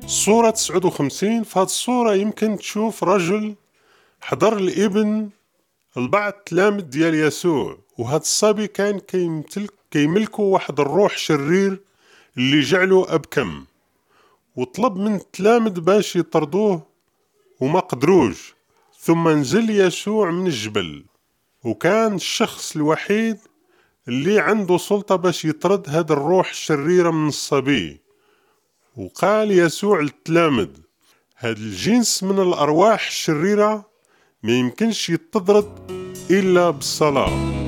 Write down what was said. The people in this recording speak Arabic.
صورة 59. في هذه الصورة يمكن تشوف رجل حضر الابن البعض تلامذ ديال يسوع، وهذا الصبي كان كيملكه واحد الروح شرير اللي جعله أبكم، وطلب من التلامذ باش يطردوه وما قدروش. ثم نزل يسوع من الجبل، وكان الشخص الوحيد اللي عنده سلطة باش يطرد هذا الروح الشريرة من الصبي. وقال يسوع للتلامذ: هذا الجنس من الأرواح الشريرة ما يمكنش يتطرد إلا بالصلاة.